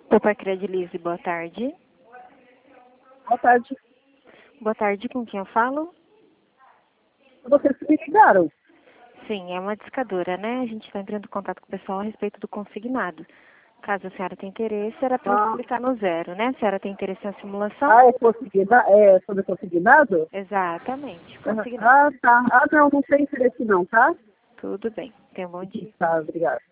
Opa, Credilize, boa tarde. Boa tarde. Boa tarde, com quem eu falo? Vocês me ligaram? Sim, é uma discadora, né? A gente está entrando em contato com o pessoal a respeito do consignado. Caso a senhora tenha interesse, era para explicar no zero, né? A senhora tem interesse na simulação? Ah, é sobre consignado? Exatamente, consignado. Ah, tá. Ah, não tem interesse não, tá? Tudo bem, tenha um bom dia. Tá, obrigada.